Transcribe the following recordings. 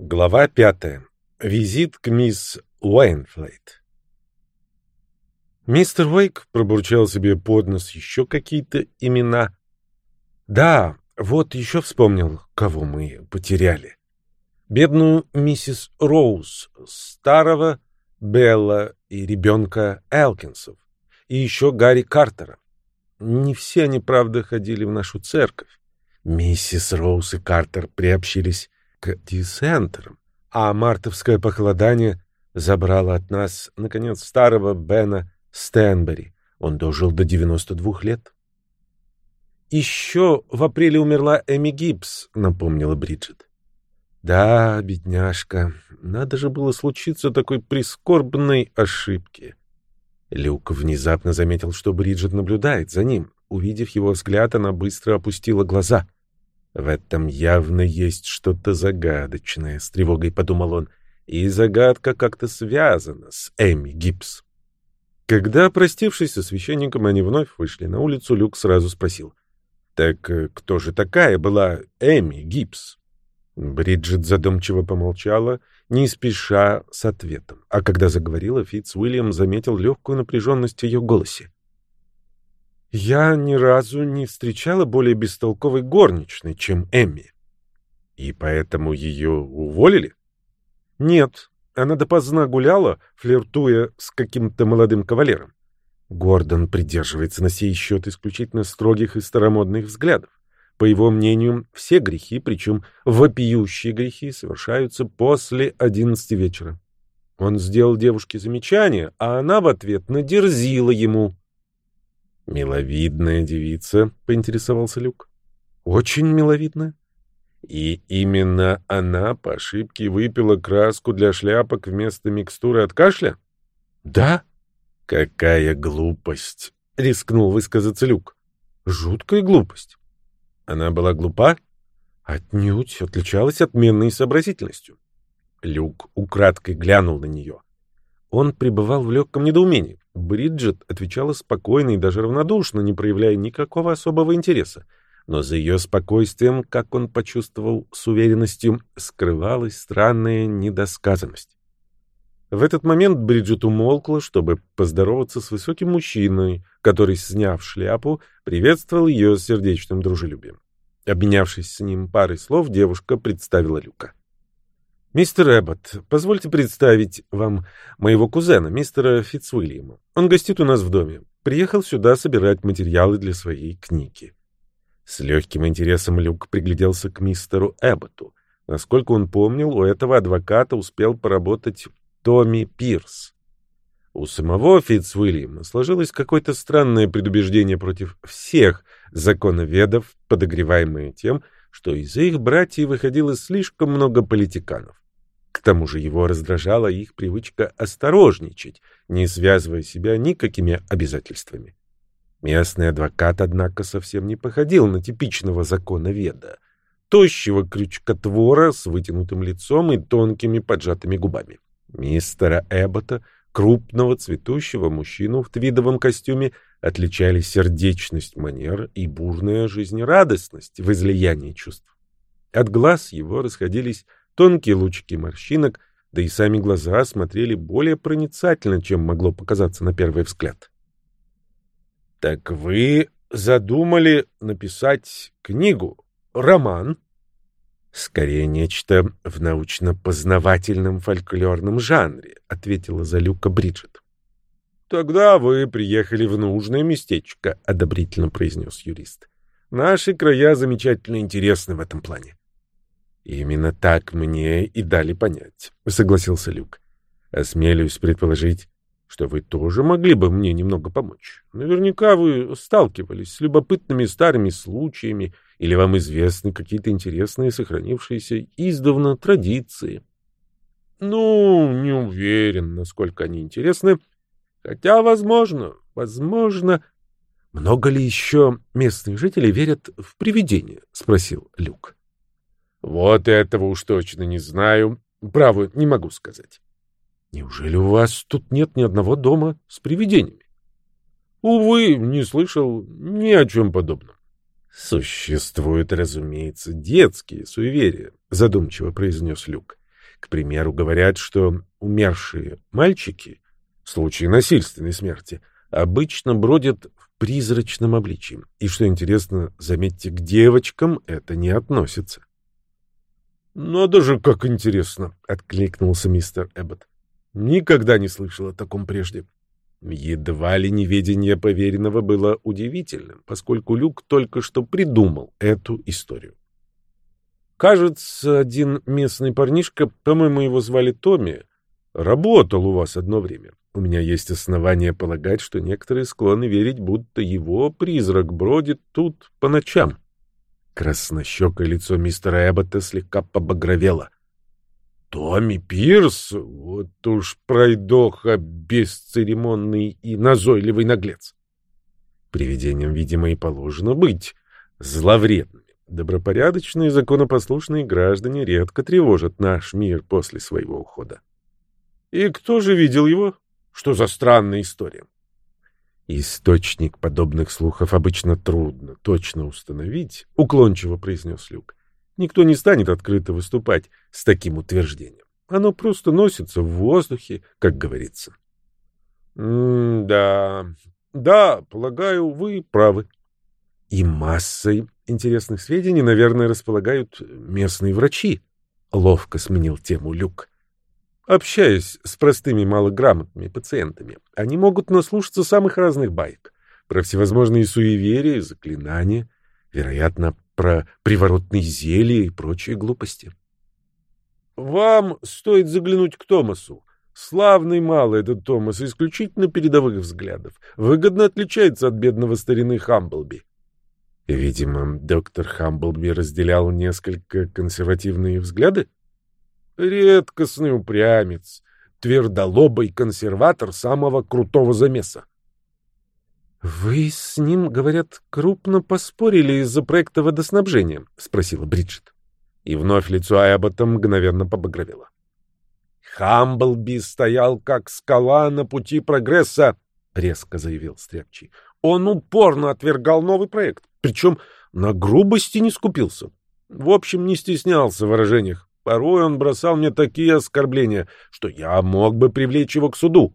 Глава 5. Визит к мисс Уэйнфлейт. Мистер Уэйк пробурчал себе под нос еще какие-то имена. Да, вот еще вспомнил, кого мы потеряли. Бедную миссис Роуз, старого Белла и ребенка Элкинсов, и еще Гарри Картера. Не все они, правда, ходили в нашу церковь. Миссис Роуз и Картер приобщились к диссентерам, а мартовское похолодание забрало от нас, наконец, старого Бена Стэнбери. Он дожил до 92 лет. «Еще в апреле умерла Эми Гибс», — напомнила Бриджит. «Да, бедняжка, надо же было случиться такой прискорбной ошибке». Люк внезапно заметил, что Бриджит наблюдает за ним. Увидев его взгляд, она быстро опустила глаза. «В этом явно есть что-то загадочное», — с тревогой подумал он, и загадка как-то связана с Эми Гибс. Когда, простившись со священником, они вновь вышли на улицу, Люк сразу спросил: «Так кто же такая была Эми Гибс?» Бриджит задумчиво помолчала, не спеша с ответом, а когда заговорила, Фитцуильям заметил легкую напряженность в ее голосе. «Я ни разу не встречала более бестолковой горничной, чем Эмми». «И поэтому ее уволили?» «Нет, она допоздна гуляла, флиртуя с каким-то молодым кавалером». Гордон придерживается на сей счет исключительно строгих и старомодных взглядов. По его мнению, все грехи, причем вопиющие грехи, совершаются после 11 вечера. Он сделал девушке замечание, а она в ответ надерзила ему. «Миловидная девица», — поинтересовался Люк. «Очень миловидная». «И именно она по ошибке выпила краску для шляпок вместо микстуры от кашля?» «Да». «Какая глупость», — рискнул высказаться Люк. «Жуткая глупость». «Она была глупа?» «Отнюдь, отличалась отменной сообразительностью». Люк украдкой глянул на нее. Он пребывал в легком недоумении. Бриджит отвечала спокойно и даже равнодушно, не проявляя никакого особого интереса. Но за ее спокойствием, как он почувствовал с уверенностью, скрывалась странная недосказанность. В этот момент Бриджит умолкла, чтобы поздороваться с высоким мужчиной, который, сняв шляпу, приветствовал ее с сердечным дружелюбием. Обменявшись с ним парой слов, девушка представила Люка. «Мистер Эббот, позвольте представить вам моего кузена, мистера Фитцуильяма. Он гостит у нас в доме. Приехал сюда собирать материалы для своей книги». С легким интересом Люк пригляделся к мистеру Эбботу. Насколько он помнил, у этого адвоката успел поработать Томми Пирс. У самого Фитцуильяма сложилось какое-то странное предубеждение против всех законоведов, подогреваемое тем, что из их братьев выходило слишком много политиканов. К тому же его раздражала их привычка осторожничать, не связывая себя никакими обязательствами. Местный адвокат, однако, совсем не походил на типичного законоведа, тощего крючкотвора с вытянутым лицом и тонкими поджатыми губами. Мистера Эббота, крупного цветущего мужчину в твидовом костюме, отличали сердечность манер и бурная жизнерадостность в излиянии чувств. От глаз его расходились тонкие лучики морщинок, да и сами глаза смотрели более проницательно, чем могло показаться на первый взгляд. «Так вы задумали написать книгу, роман?» «Скорее нечто в научно-познавательном фольклорном жанре», — ответила за Люка Бриджит. «Тогда вы приехали в нужное местечко», — одобрительно произнес юрист. «Наши края замечательно интересны в этом плане». «Именно так мне и дали понять», — согласился Люк. «Осмелюсь предположить, что вы тоже могли бы мне немного помочь. Наверняка вы сталкивались с любопытными старыми случаями, или вам известны какие-то интересные, сохранившиеся издавна традиции». «Ну, не уверен, насколько они интересны. Хотя, возможно. «Много ли еще местных жителей верят в привидения?» — спросил Люк. «Вот этого уж точно не знаю. Право, не могу сказать». «Неужели у вас тут нет ни одного дома с привидениями?» «Увы, не слышал ни о чем подобном». «Существуют, разумеется, детские суеверия», — задумчиво произнес Люк. К примеру, говорят, что умершие мальчики в случае насильственной смерти обычно бродят в призрачном обличии. И что интересно, заметьте, к девочкам это не относится. «Надо же, как интересно!» — откликнулся мистер Эббот. «Никогда не слышал о таком прежде». Едва ли неведение поверенного было удивительным, поскольку Люк только что придумал эту историю. «Кажется, один местный парнишка, по-моему, его звали Томми, работал у вас одно время. У меня есть основания полагать, что некоторые склонны верить, будто его призрак бродит тут по ночам». Краснощекое лицо мистера Эббота слегка побагровело. «Томми Пирс? Вот уж пройдоха, бесцеремонный и назойливый наглец!» Привидениям, видимо, и положено быть зловредными. Добропорядочные, законопослушные граждане редко тревожат наш мир после своего ухода. «И кто же видел его? Что за странная история?» «Источник подобных слухов обычно трудно точно установить», — уклончиво произнес Люк. «Никто не станет открыто выступать с таким утверждением. Оно просто носится в воздухе, как говорится». «Да, да, полагаю, вы правы». «И массой интересных сведений, наверное, располагают местные врачи», — ловко сменил тему Люк. «Общаясь с простыми малограмотными пациентами, они могут наслушаться самых разных баек про всевозможные суеверия, заклинания, вероятно, про приворотные зелья и прочие глупости». «Вам стоит заглянуть к Томасу. Славный малый этот Томас, исключительно передовых взглядов. Выгодно отличается от бедного старины Хамблби». Видимо, доктор Хамблби разделял несколько консервативные взгляды. «Редкостный упрямец, твердолобый консерватор самого крутого замеса». «Вы с ним, говорят, крупно поспорили из-за проекта водоснабжения?» — спросила Бриджит. И вновь лицо Эббота мгновенно побагровело. «Хамблби стоял как скала на пути прогресса», — резко заявил Стряпчий. «Он упорно отвергал новый проект, причем на грубости не скупился. В общем, не стеснялся в выражениях. Порой он бросал мне такие оскорбления, что я мог бы привлечь его к суду».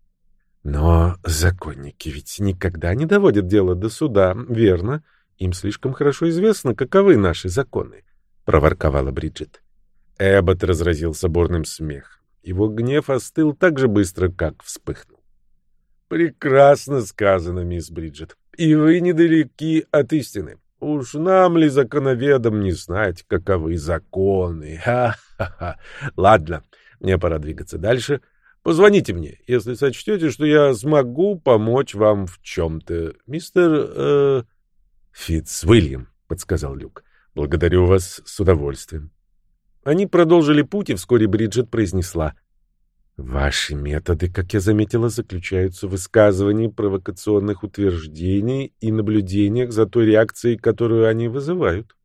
«Но законники ведь никогда не доводят дело до суда, верно? Им слишком хорошо известно, каковы наши законы», — проворковала Бриджит. Эббот разразился бурным смехом. Его гнев остыл так же быстро, как вспыхнул. «Прекрасно сказано, мисс Бриджит. И вы недалеки от истины. Уж нам ли, законоведам, не знать, каковы законы? Ха-ха-ха. Ладно, мне пора двигаться дальше. Позвоните мне, если сочтете, что я смогу помочь вам в чем-то. Мистер Фитцвильям», — подсказал Люк. «Благодарю вас с удовольствием». Они продолжили путь, и вскоре Бриджит произнесла: «Ваши методы, как я заметила, заключаются в высказывании провокационных утверждений и наблюдениях за той реакцией, которую они вызывают».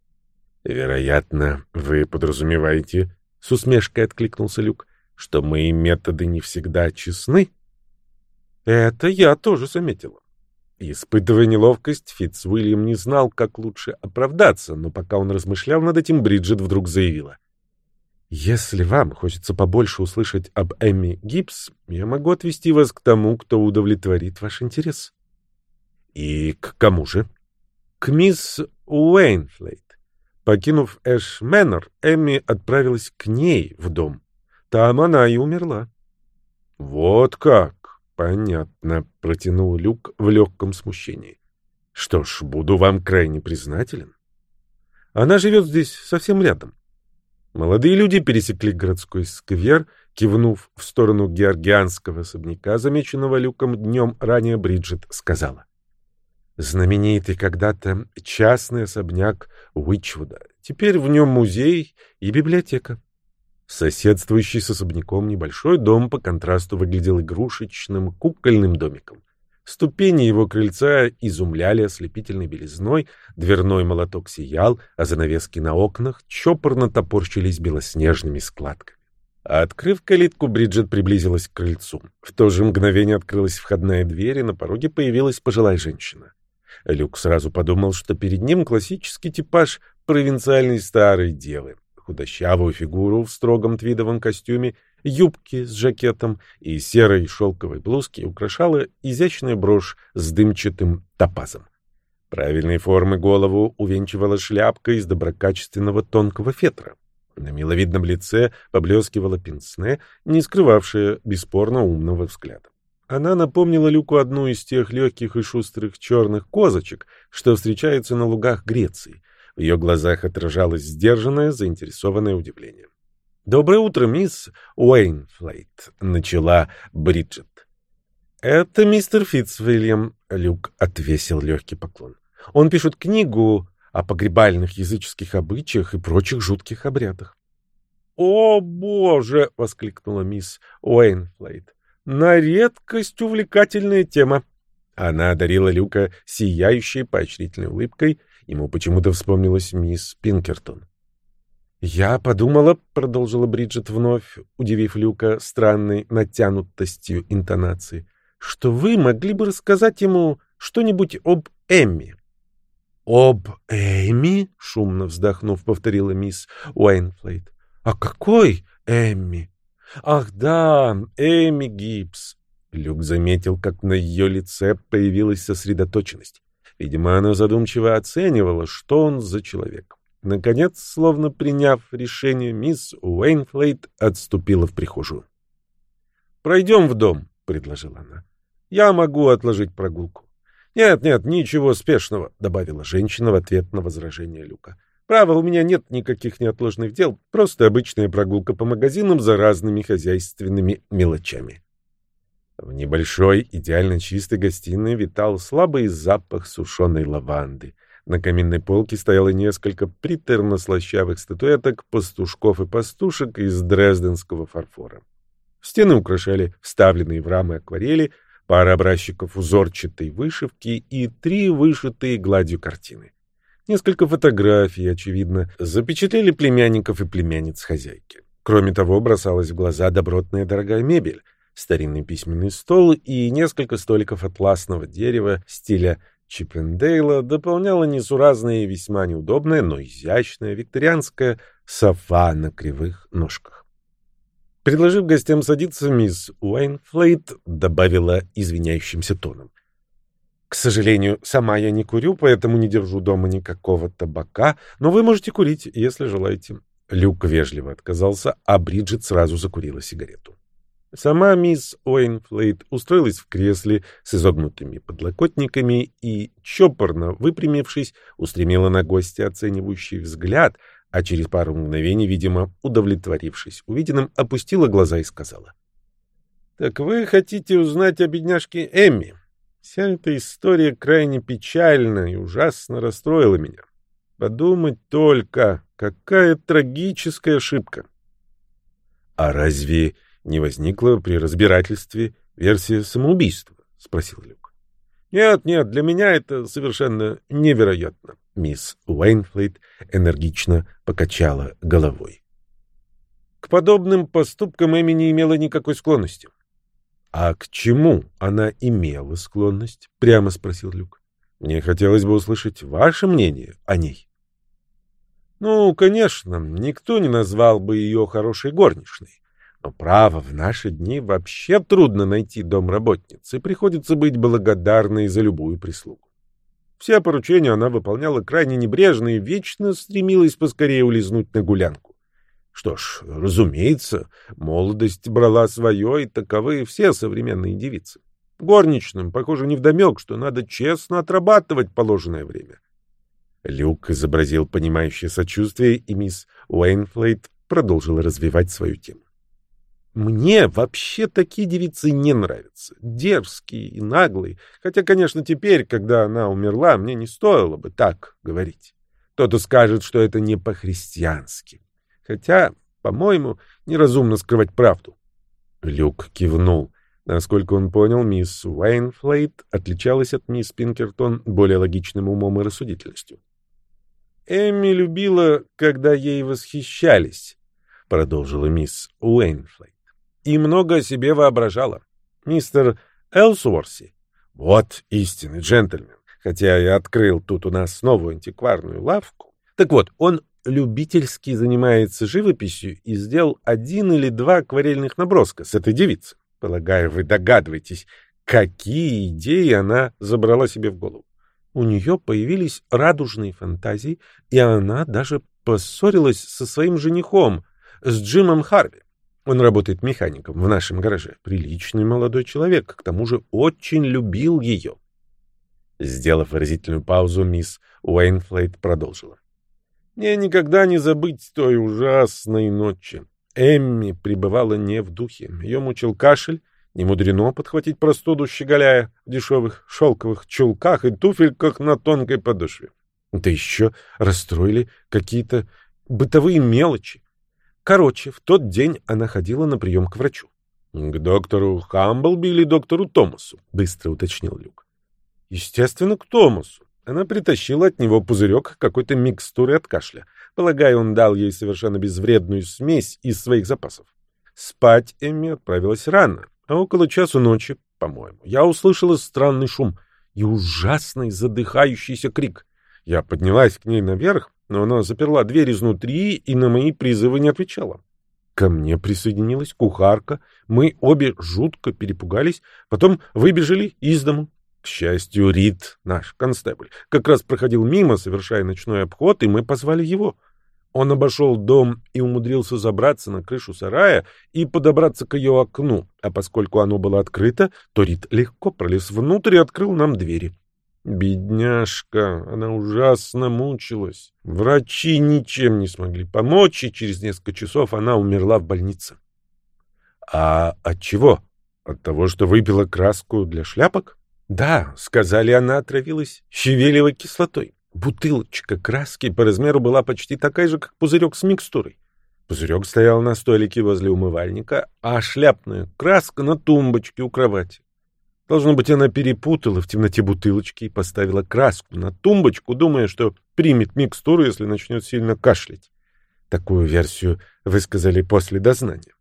«Вероятно, вы подразумеваете, — с усмешкой откликнулся Люк, — что мои методы не всегда честны?» «Это я тоже заметила». Испытывая неловкость, Фитцвильям не знал, как лучше оправдаться, но пока он размышлял над этим, Бриджит вдруг заявила: «Если вам хочется побольше услышать об Эмми Гибс, я могу отвести вас к тому, кто удовлетворит ваш интерес». «И к кому же?» «К мисс Уэйнфлейт. Покинув Эш Мэннер, Эмми отправилась к ней в дом. Там она и умерла». «Вот как? Понятно», — протянул Люк в легком смущении. «Что ж, буду вам крайне признателен. Она живет здесь совсем рядом». Молодые люди пересекли городской сквер, кивнув в сторону георгианского особняка, замеченного Люком днем ранее. Бриджит сказала: «Знаменитый когда-то частный особняк Уичвуда. Теперь в нем музей и библиотека». Соседствующий с особняком небольшой дом по контрасту выглядел игрушечным кукольным домиком. Ступени его крыльца изумляли ослепительной белизной, дверной молоток сиял, а занавески на окнах чопорно топорщились белоснежными складками. Открыв калитку, Бриджит приблизилась к крыльцу. В то же мгновение открылась входная дверь, и на пороге появилась пожилая женщина. Люк сразу подумал, что перед ним классический типаж провинциальной старой девы. Худощавую фигуру в строгом твидовом костюме, юбке с жакетом и серой шелковой блузке украшала изящная брошь с дымчатым топазом. Правильной формы голову увенчивала шляпка из доброкачественного тонкого фетра. На миловидном лице поблескивало пенсне, не скрывавшее бесспорно умного взгляда. Она напомнила Люку одну из тех легких и шустрых черных козочек, что встречаются на лугах Греции. В ее глазах отражалось сдержанное, заинтересованное удивление. «Доброе утро, мисс Уэйнфлейт», — начала Бриджит. «Это мистер Фитцвильям», — Люк отвесил легкий поклон. «Он пишет книгу о погребальных языческих обычаях и прочих жутких обрядах». «О, боже!» — воскликнула мисс Уэйнфлейт. «На редкость увлекательная тема». Она одарила Люка сияющей поощрительной улыбкой. Ему почему-то вспомнилась мисс Пинкертон. «Я подумала», — продолжила Бриджит вновь, удивив Люка странной натянутостью интонации, «что вы могли бы рассказать ему что-нибудь об Эмми». «Об Эмми?» — шумно вздохнув, повторила мисс Уэйнфлейт. «А какой Эмми?» «Ах да, Эми Гибс». Люк заметил, как на ее лице появилась сосредоточенность. Видимо, она задумчиво оценивала, что он за человек. Наконец, словно приняв решение, мисс Уэйнфлейт отступила в прихожую. «Пройдем в дом», — предложила она. «Я могу отложить прогулку». «Нет, ничего спешного», — добавила женщина в ответ на возражение Люка. «Право, у меня нет никаких неотложных дел, просто обычная прогулка по магазинам за разными хозяйственными мелочами». В небольшой, идеально чистой гостиной витал слабый запах сушеной лаванды. На каминной полке стояло несколько приторно-слащавых статуэток, пастушков и пастушек из дрезденского фарфора. Стены украшали вставленные в рамы акварели, пара образчиков узорчатой вышивки и 3 вышитые гладью картины. Несколько фотографий, очевидно, запечатлели племянников и племянниц хозяйки. Кроме того, бросалась в глаза добротная дорогая мебель, старинный письменный стол и несколько столиков атласного дерева стиля Чиппендейла дополняла несуразная и весьма неудобная, но изящная викторианская софа на кривых ножках. Предложив гостям садиться, мисс Уэйнфлейт добавила извиняющимся тоном: «К сожалению, сама я не курю, поэтому не держу дома никакого табака, но вы можете курить, если желаете». Люк вежливо отказался, а Бриджит сразу закурила сигарету. Сама мисс Уэйнфлейт устроилась в кресле с изогнутыми подлокотниками и, чопорно выпрямившись, устремила на гостя оценивающий взгляд, а через пару мгновений, видимо, удовлетворившись увиденным, опустила глаза и сказала: «Так вы хотите узнать о бедняжке Эмми? Вся эта история крайне печальна и ужасно расстроила меня. Подумать только, какая трагическая ошибка». «А разве не возникла при разбирательстве версия самоубийства?» — спросил Люк. «Нет, для меня это совершенно невероятно». Мисс Уэйнфлейт энергично покачала головой. К подобным поступкам Эми не имела никакой склонности. «А к чему она имела склонность?» — прямо спросил Люк. «Мне хотелось бы услышать ваше мнение о ней». «Ну, конечно, никто не назвал бы ее хорошей горничной. Но, право, в наши дни вообще трудно найти домработницы, приходится быть благодарной за любую прислугу. Все поручения она выполняла крайне небрежно и вечно стремилась поскорее улизнуть на гулянку. Что ж, разумеется, молодость брала свое, и таковы все современные девицы. Горничным, похоже, невдомек, что надо честно отрабатывать положенное время». Люк изобразил понимающее сочувствие, и мисс Уэйнфлейт продолжила развивать свою тему. «Мне вообще такие девицы не нравятся. Дерзкие и наглые. Хотя, конечно, теперь, когда она умерла, мне не стоило бы так говорить. Кто-то скажет, что это не по-христиански. Хотя, по-моему, неразумно скрывать правду». Люк кивнул. Насколько он понял, мисс Уэйнфлейт отличалась от мисс Пинкертон более логичным умом и рассудительностью. «Эмми любила, когда ей восхищались», — продолжила мисс Уэйнфлейт, «и много о себе воображала. Мистер Элсуорси, вот истинный джентльмен, хотя я открыл тут у нас новую антикварную лавку. Так вот, он любительски занимается живописью и сделал 1 или 2 акварельных наброска с этой девицы. Полагаю, вы догадываетесь, какие идеи она забрала себе в голову. У нее появились радужные фантазии, и она даже поссорилась со своим женихом, с Джимом Харви. Он работает механиком в нашем гараже. Приличный молодой человек, к тому же очень любил ее. Сделав выразительную паузу, мисс Уэйнфлейт продолжила. Мне никогда не забыть той ужасной ночи. Эмми пребывала не в духе. Ее мучил кашель. Не мудрено подхватить простуду, щеголяя в дешевых шелковых чулках и туфельках на тонкой подошве. Да еще расстроили какие-то бытовые мелочи. Короче, в тот день она ходила на прием к врачу. — К доктору Хамблби или доктору Томасу? — быстро уточнил Люк. — Естественно, к Томасу. Она притащила от него пузырек какой-то микстуры от кашля. Полагаю, он дал ей совершенно безвредную смесь из своих запасов. Спать Эмми отправилась рано, а около часу ночи, по-моему, я услышала странный шум и ужасный задыхающийся крик. Я поднялась к ней наверх, но она заперла дверь изнутри и на мои призывы не отвечала. Ко мне присоединилась кухарка, мы обе жутко перепугались, потом выбежали из дому. К счастью, Рид, наш констебль, как раз проходил мимо, совершая ночной обход, и мы позвали его. Он обошел дом и умудрился забраться на крышу сарая и подобраться к ее окну, а поскольку оно было открыто, то Рид легко пролез внутрь и открыл нам двери. Бедняжка, она ужасно мучилась. Врачи ничем не смогли помочь, и через несколько часов она умерла в больнице. А от чего? От того, что выпила краску для шляпок? Да, сказали, она отравилась щавелевой кислотой. Бутылочка краски по размеру была почти такая же, как пузырек с микстурой. Пузырек стоял на столике возле умывальника, а шляпная краска на тумбочке у кровати. Должно быть, она перепутала в темноте бутылочки и поставила краску на тумбочку, думая, что примет микстуру, если начнет сильно кашлять. Такую версию высказали после дознания.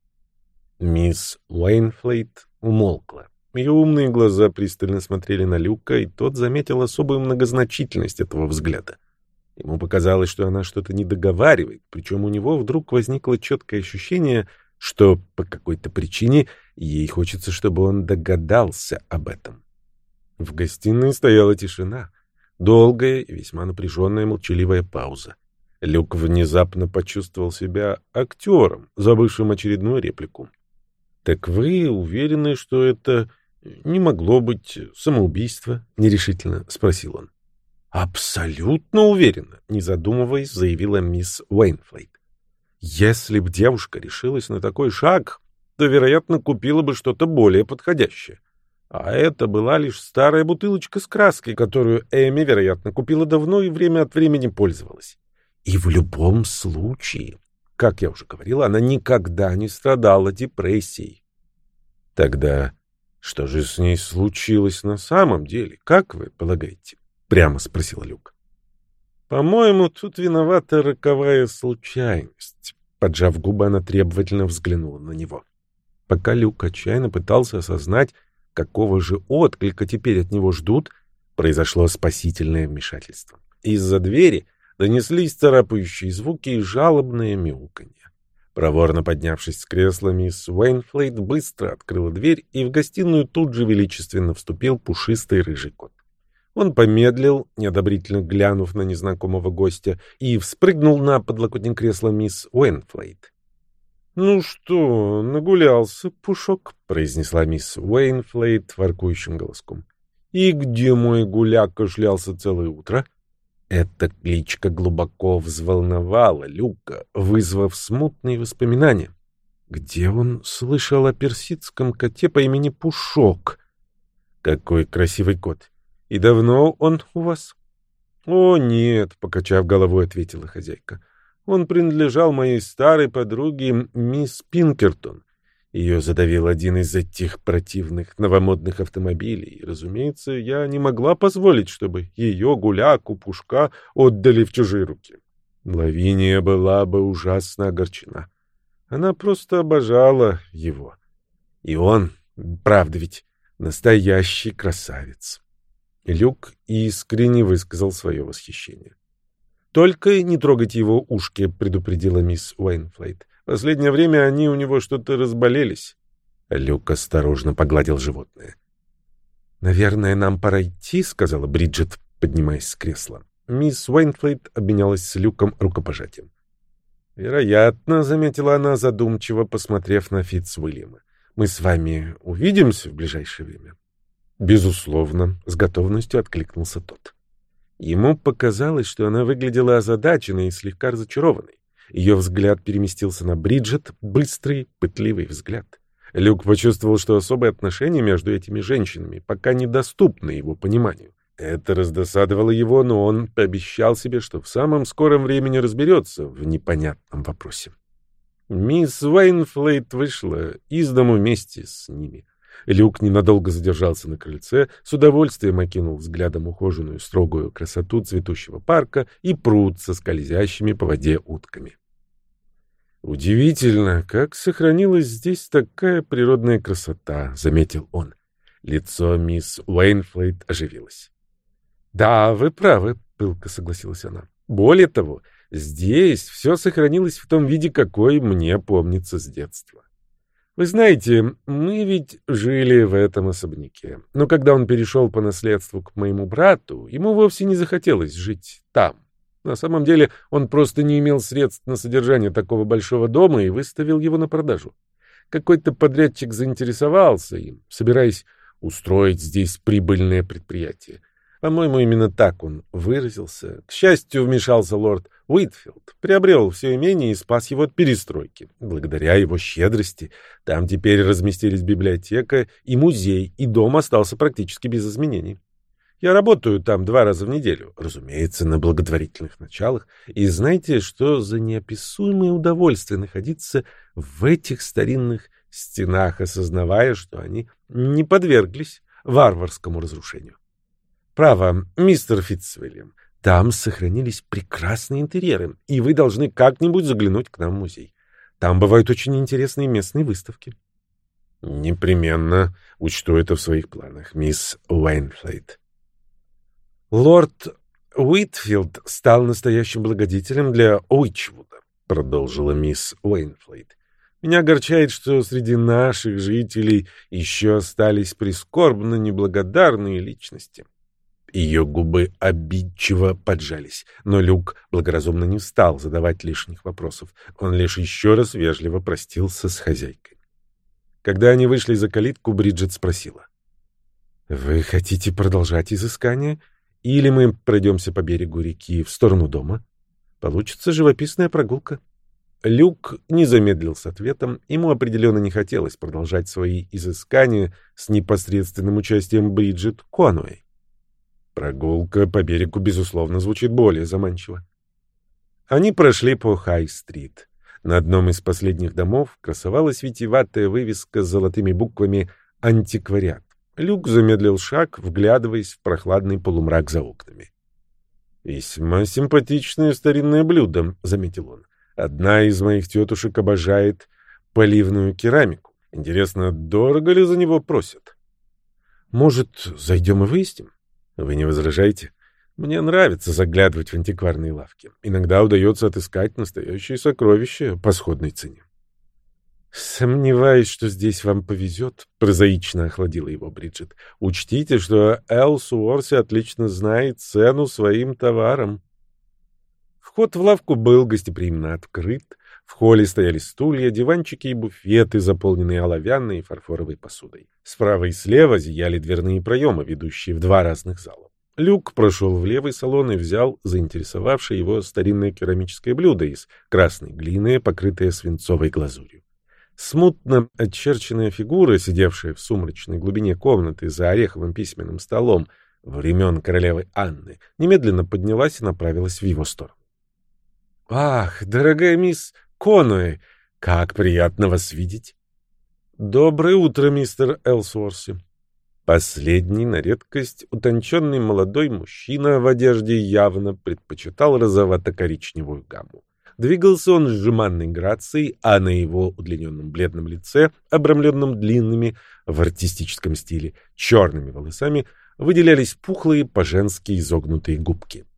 Мисс Уэйнфлейт умолкла. Ее умные глаза пристально смотрели на Люка, и тот заметил особую многозначительность этого взгляда. Ему показалось, что она что-то не договаривает, причем у него вдруг возникло четкое ощущение, что по какой-то причине ей хочется, чтобы он догадался об этом. В гостиной стояла тишина, долгая и весьма напряженная молчаливая пауза. Люк внезапно почувствовал себя актером, забывшим очередную реплику. — Так вы уверены, что это не могло быть самоубийство? — нерешительно спросил он. — Абсолютно уверена, не задумываясь, заявила мисс Уэйнфлейт. Если б девушка решилась на такой шаг, то, вероятно, купила бы что-то более подходящее. А это была лишь старая бутылочка с краской, которую Эми, вероятно, купила давно и время от времени пользовалась. И в любом случае, как я уже говорил, она никогда не страдала депрессией. Тогда что же с ней случилось на самом деле, как вы полагаете? Прямо спросил Люк. По-моему, тут виновата роковая случайность. Поджав губы, она требовательно взглянула на него. Пока Люк отчаянно пытался осознать, какого же отклика теперь от него ждут, произошло спасительное вмешательство. Из-за двери донеслись царапающие звуки и жалобное мяуканье. Проворно поднявшись с кресла, мисс Уэйнфлейт быстро открыла дверь, и в гостиную тут же величественно вступил пушистый рыжий кот. Он помедлил, неодобрительно глянув на незнакомого гостя, и вспрыгнул на подлокотник кресла мисс Уэйнфлейт. — Ну что, нагулялся, Пушок? — произнесла мисс Уэйнфлейт воркующим голоском. — И где мой гуляка шлялся целое утро? Эта кличка глубоко взволновала Люка, вызвав смутные воспоминания. Где он слышал о персидском коте по имени Пушок? Какой красивый кот! И давно он у вас? — О, нет, — покачав головой, ответила хозяйка. — Он принадлежал моей старой подруге мисс Пинкертон. Ее задавил один из этих противных новомодных автомобилей, и, разумеется, я не могла позволить, чтобы ее гуляку Пушка отдали в чужие руки. Лавиния была бы ужасно огорчена. Она просто обожала его. И он, правда ведь, настоящий красавец. Люк искренне высказал свое восхищение. «Только не трогайте его ушки», — предупредила мисс Уэйнфлейт. «Последнее время они у него что-то разболелись». Люк осторожно погладил животное. «Наверное, нам пора идти», — сказала Бриджит, поднимаясь с кресла. Мисс Уэйнфлейт обменялась с Люком рукопожатием. «Вероятно», — заметила она, задумчиво посмотрев на Фитцуильяма. «Мы с вами увидимся в ближайшее время?» «Безусловно», — с готовностью откликнулся тот. Ему показалось, что она выглядела озадаченной и слегка разочарованной. Ее взгляд переместился на Бриджит, быстрый, пытливый взгляд. Люк почувствовал, что особые отношения между этими женщинами пока недоступны его пониманию. Это раздосадовало его, но он пообещал себе, что в самом скором времени разберется в непонятном вопросе. Мисс Уэйнфлейт вышла из дому вместе с ними. Люк ненадолго задержался на крыльце, с удовольствием окинул взглядом ухоженную строгую красоту цветущего парка и пруд со скользящими по воде утками. «Удивительно, как сохранилась здесь такая природная красота», — заметил он. Лицо мисс Уэйнфлейт оживилось. «Да, вы правы», — пылко согласилась она. «Более того, здесь все сохранилось в том виде, какой мне помнится с детства. Вы знаете, мы ведь жили в этом особняке, но когда он перешел по наследству к моему брату, ему вовсе не захотелось жить там. На самом деле он просто не имел средств на содержание такого большого дома и выставил его на продажу. Какой-то подрядчик заинтересовался им, собираясь устроить здесь прибыльное предприятие. По-моему, именно так он выразился. К счастью, вмешался лорд Уитфилд, приобрел все имение и спас его от перестройки. Благодаря его щедрости там теперь разместились библиотека и музей, и дом остался практически без изменений. Я работаю там 2 раза в неделю, разумеется, на благотворительных началах, и знаете, что за неописуемое удовольствие находиться в этих старинных стенах, осознавая, что они не подверглись варварскому разрушению. Право, мистер Фитцуильям, там сохранились прекрасные интерьеры, и вы должны как-нибудь заглянуть к нам в музей. Там бывают очень интересные местные выставки. Непременно учту это в своих планах, мисс Уэйнфлейт. Лорд Уитфилд стал настоящим благодетелем для Уичвуда, продолжила мисс Уэйнфлейт. Меня огорчает, что среди наших жителей еще остались прискорбно неблагодарные личности. Ее губы обидчиво поджались, но Люк благоразумно не стал задавать лишних вопросов. Он лишь еще раз вежливо простился с хозяйкой. Когда они вышли за калитку, Бриджит спросила. «Вы хотите продолжать изыскание? Или мы пройдемся по берегу реки в сторону дома? Получится живописная прогулка». Люк не замедлил с ответом. Ему определенно не хотелось продолжать свои изыскания с непосредственным участием Бриджит Конуэй. Прогулка по берегу, безусловно, звучит более заманчиво. Они прошли по Хай-стрит. На одном из последних домов красовалась витиеватая вывеска с золотыми буквами «Антиквариат». Люк замедлил шаг, вглядываясь в прохладный полумрак за окнами. «Весьма симпатичное старинное блюдо», — заметил он. «Одна из моих тетушек обожает поливную керамику. Интересно, дорого ли за него просят?» «Может, зайдем и выясним? Вы не возражаете? Мне нравится заглядывать в антикварные лавки. Иногда удается отыскать настоящие сокровища по сходной цене». «Сомневаюсь, что здесь вам повезет», — прозаично охладила его Бриджит. «Учтите, что Элсуорси отлично знает цену своим товарам». Вход в лавку был гостеприимно открыт. В холле стояли стулья, диванчики и буфеты, заполненные оловянной и фарфоровой посудой. Справа и слева зияли дверные проемы, ведущие в 2 разных зала. Люк прошел в левый салон и взял заинтересовавшее его старинное керамическое блюдо из красной глины, покрытое свинцовой глазурью. Смутно очерченная фигура, сидевшая в сумрачной глубине комнаты за ореховым письменным столом времен королевы Анны, немедленно поднялась и направилась в его сторону. «Ах, дорогая мисс Конуэй, как приятно вас видеть!» «Доброе утро, мистер Элсуорси!» Последний, на редкость, утонченный молодой мужчина в одежде явно предпочитал розовато-коричневую гамму. Двигался он с жеманной грацией, а на его удлиненном бледном лице, обрамленном длинными, в артистическом стиле, черными волосами, выделялись пухлые по-женски изогнутые губки.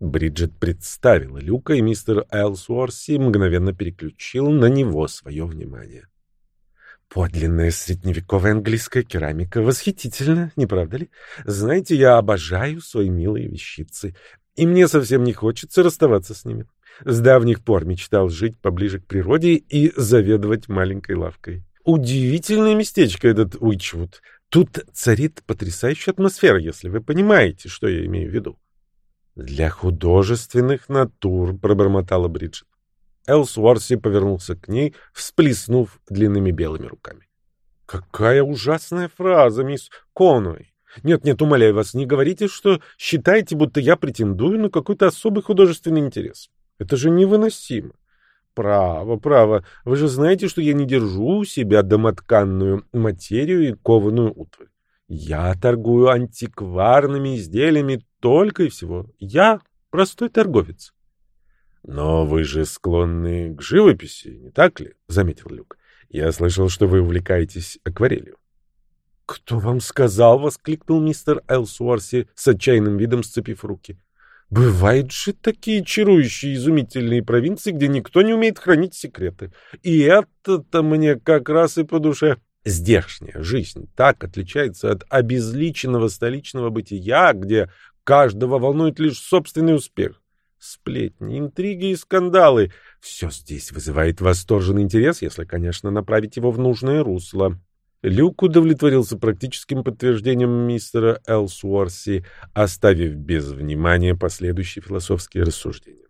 Бриджит представила Люка, и мистер Элсуорси мгновенно переключил на него свое внимание. Подлинная средневековая английская керамика. Восхитительно, не правда ли? Знаете, я обожаю свои милые вещицы, и мне совсем не хочется расставаться с ними. С давних пор мечтал жить поближе к природе и заведовать маленькой лавкой. Удивительное местечко этот Уичвуд. Тут царит потрясающая атмосфера, если вы понимаете, что я имею в виду. Для художественных натур, пробормотала Бриджит. Элсуорси повернулся к ней, всплеснув длинными белыми руками. «Какая ужасная фраза, мисс Конуэй! Нет, умоляю вас, не говорите, что считаете, будто я претендую на какой-то особый художественный интерес. Это же невыносимо. Право. Вы же знаете, что я не держу у себя домотканную материю и кованую утварь. Я торгую антикварными изделиями только и всего. Я простой торговец». «Но вы же склонны к живописи, не так ли?» — заметил Люк. «Я слышал, что вы увлекаетесь акварелью». «Кто вам сказал?» — воскликнул мистер Элсуорси с отчаянным видом, сцепив руки. «Бывают же такие чарующие, изумительные провинции, где никто не умеет хранить секреты. И это-то мне как раз и по душе. Здешняя жизнь так отличается от обезличенного столичного бытия, где каждого волнует лишь собственный успех. Сплетни, интриги и скандалы — все здесь вызывает восторженный интерес, если, конечно, направить его в нужное русло». Люк удовлетворился практическим подтверждением мистера Элсуорси, оставив без внимания последующие философские рассуждения.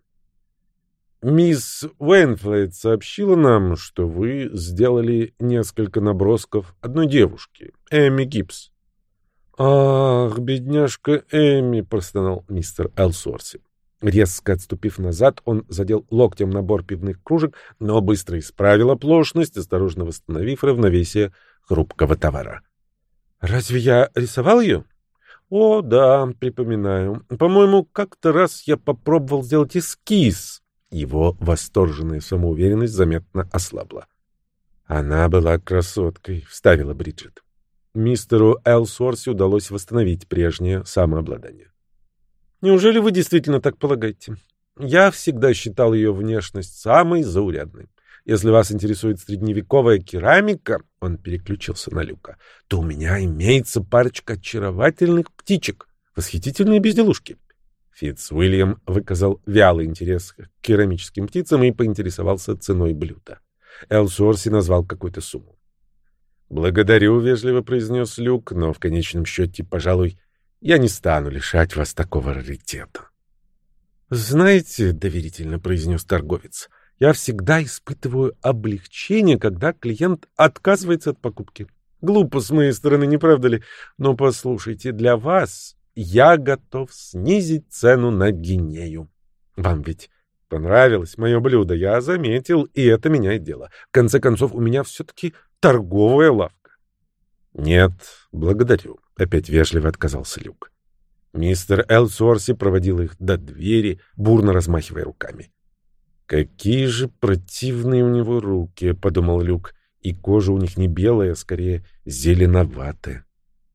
«Мисс Уэйнфлейт сообщила нам, что вы сделали несколько набросков одной девушки, Эми Гибс». «Ах, бедняжка Эми!» — простонал мистер Элсуорси. Резко отступив назад, он задел локтем набор пивных кружек, но быстро исправил оплошность, осторожно восстановив равновесие хрупкого товара. «Разве я рисовал ее?» «О, да, припоминаю. По-моему, как-то раз я попробовал сделать эскиз». Его восторженная самоуверенность заметно ослабла. «Она была красоткой», — вставила Бриджит. Мистеру Элсуорси удалось восстановить прежнее самообладание. «Неужели вы действительно так полагаете? Я всегда считал ее внешность самой заурядной. Если вас интересует средневековая керамика, — он переключился на Люка, — то у меня имеется парочка очаровательных птичек, восхитительные безделушки». Фитцуильям выказал вялый интерес к керамическим птицам и поинтересовался ценой блюда. Элсуорси назвал какую-то сумму. «Благодарю», — вежливо произнес Люк, — «но в конечном счете, пожалуй, я не стану лишать вас такого раритета». «Знаете, — доверительно произнес торговец, — я всегда испытываю облегчение, когда клиент отказывается от покупки. Глупо с моей стороны, не правда ли? Но послушайте, для вас я готов снизить цену на гинею. Вам ведь понравилось мое блюдо, я заметил, и это меняет дело. В конце концов, у меня все-таки торговая лавка». «Нет, благодарю», — опять вежливо отказался Люк. Мистер Элсуорси проводил их до двери, бурно размахивая руками. «Какие же противные у него руки», — подумал Люк, — «и кожа у них не белая, а скорее зеленоватая».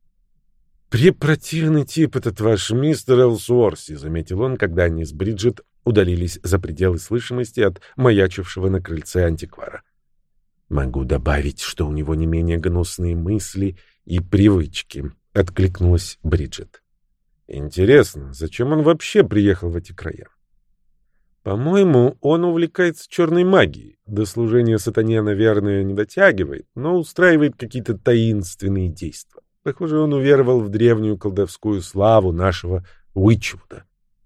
«Препротивный тип этот ваш мистер Элсуорси», — заметил он, когда они с Бриджит удалились за пределы слышимости от маячившего на крыльце антиквара. «Могу добавить, что у него не менее гнусные мысли и привычки», — откликнулась Бриджит. «Интересно, зачем он вообще приехал в эти края?» «По-моему, он увлекается черной магией. До служения сатане, наверное, не дотягивает, но устраивает какие-то таинственные действия. Похоже, он уверовал в древнюю колдовскую славу нашего Уичвуда».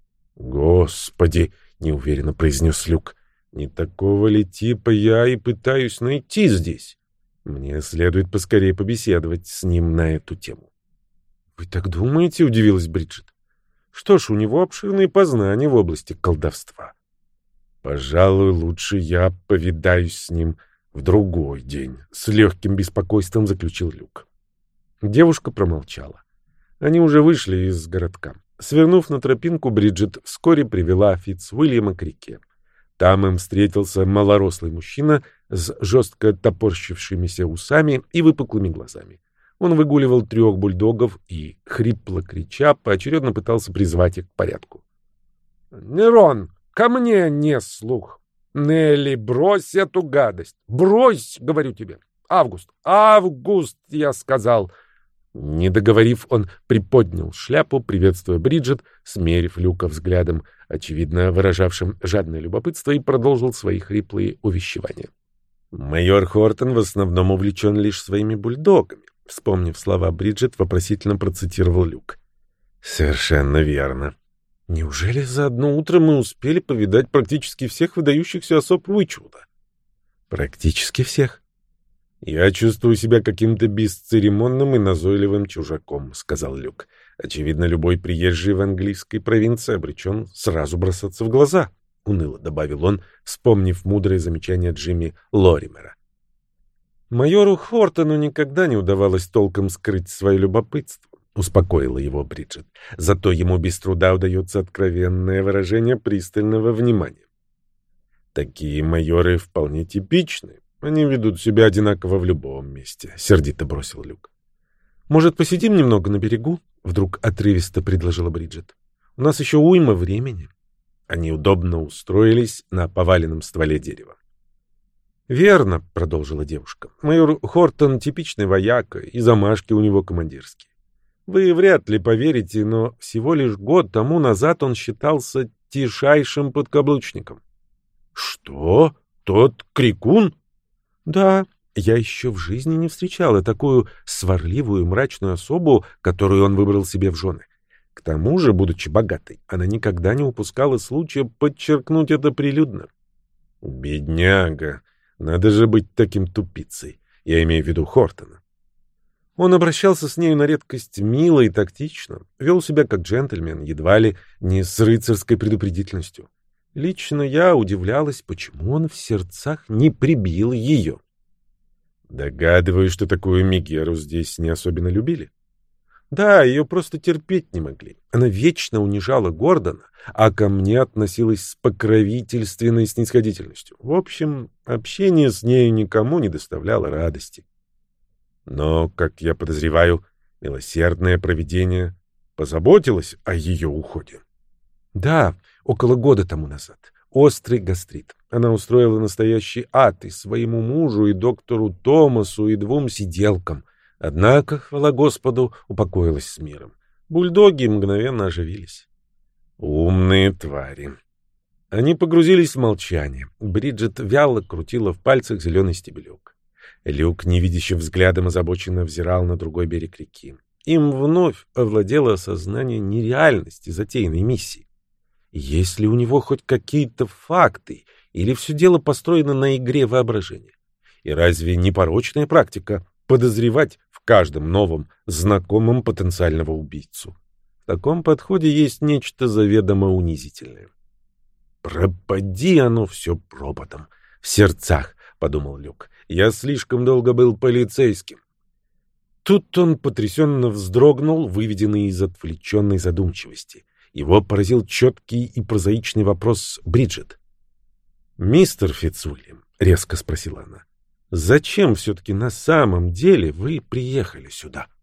«Господи!» — неуверенно произнес Люк. «Не такого ли типа я и пытаюсь найти здесь? Мне следует поскорее побеседовать с ним на эту тему». «Вы так думаете?» — удивилась Бриджит. «Что ж, у него обширные познания в области колдовства». «Пожалуй, лучше я повидаюсь с ним в другой день», — с легким беспокойством заключил Люк. Девушка промолчала. Они уже вышли из городка. Свернув на тропинку, Бриджит вскоре привела Фитцуильяма к реке. Там им встретился малорослый мужчина с жестко топорщившимися усами и выпуклыми глазами. Он выгуливал 3 бульдогов и, хрипло крича, поочередно пытался призвать их к порядку. Нерон, ко мне не слух. Нелли, брось эту гадость. Брось, говорю тебе. Август, Август, я сказал. Не договорив, он приподнял шляпу, приветствуя Бриджит, смерив Люка взглядом, очевидно выражавшим жадное любопытство, и продолжил свои хриплые увещевания. Майор Хортон в основном увлечен лишь своими бульдогами. Вспомнив слова Бриджит, вопросительно процитировал Люк. Совершенно верно. Неужели за одно утро мы успели повидать практически всех выдающихся особ Уичвуда? Практически всех. Я чувствую себя каким-то бесцеремонным и назойливым чужаком, сказал Люк. Очевидно, любой приезжий в английской провинции обречен сразу бросаться в глаза, уныло добавил он, вспомнив мудрое замечание Джимми Лоримера. Майору Хортону никогда не удавалось толком скрыть свое любопытство, успокоила его Бриджит. Зато ему без труда удается откровенное выражение пристального внимания. Такие майоры вполне типичны. Они ведут себя одинаково в любом месте, сердито бросил Люк. Может, посидим немного на берегу? Вдруг отрывисто предложила Бриджит. У нас еще уйма времени. Они удобно устроились на поваленном стволе дерева. «Верно», — продолжила девушка. «Майор Хортон — типичный вояка, и замашки у него командирские. Вы вряд ли поверите, но всего лишь год тому назад он считался тишайшим подкаблучником». «Что? Тот крикун?» «Да, я еще в жизни не встречала такую сварливую и мрачную особу, которую он выбрал себе в жены. К тому же, будучи богатой, она никогда не упускала случая подчеркнуть это прилюдно». «Бедняга! Надо же быть таким тупицей. Я имею в виду Хортона». Он обращался с нею на редкость мило и тактично, вел себя как джентльмен, едва ли не с рыцарской предупредительностью. Лично я удивлялась, почему он в сердцах не прибил ее. Догадываюсь, что такую Мегеру здесь не особенно любили. Да, ее просто терпеть не могли. Она вечно унижала Гордона, а ко мне относилась с покровительственной снисходительностью. В общем, общение с нею никому не доставляло радости. Но, как я подозреваю, милосердное провидение позаботилось о ее уходе. Да, около года тому назад. Острый гастрит. Она устроила настоящий ад и своему мужу, и доктору Томасу, и 2 сиделкам. Однако, хвала Господу, упокоилась с миром. Бульдоги мгновенно оживились. Умные твари. Они погрузились в молчание. Бриджит вяло крутила в пальцах зеленый стебелек. Люк невидящим взглядом озабоченно взирал на другой берег реки. Им вновь овладело осознание нереальности затеянной миссии. Есть ли у него хоть какие-то факты, или все дело построено на игре воображения? И разве не порочная практика подозревать в каждом новом знакомом потенциального убийцу? В таком подходе есть нечто заведомо унизительное. «Пропади оно все пропадом, в сердцах», — подумал Люк. «Я слишком долго был полицейским». Тут он потрясенно вздрогнул, выведенный из отвлеченной задумчивости. Его поразил четкий и прозаичный вопрос Бриджит. «Мистер Фицуильям», — резко спросила она, — «зачем все-таки на самом деле вы приехали сюда?»